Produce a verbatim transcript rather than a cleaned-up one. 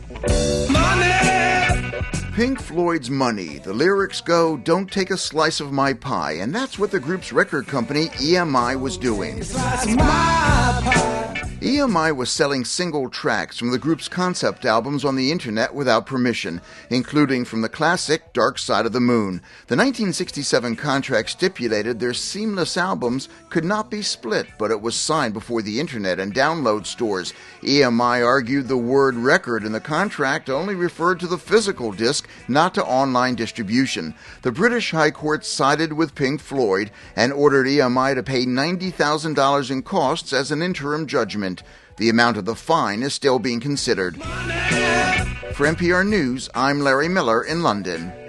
Pink Floyd's Money. The lyrics go, "Don't take a slice of my pie," and that's what the group's record company E M I was doing. E M I was selling single tracks from the group's concept albums on the internet without permission, including from the classic Dark Side of the Moon. The nineteen sixty-seven contract stipulated their seamless albums could not be split, but it was signed before the internet and download stores. E M I argued the word record in the contract only referred to the physical disc, not to online distribution. The British High Court sided with Pink Floyd and ordered E M I to pay ninety thousand dollars in costs as an interim judgment. The amount of the fine is still being considered. For N P R News, I'm Larry Miller in London.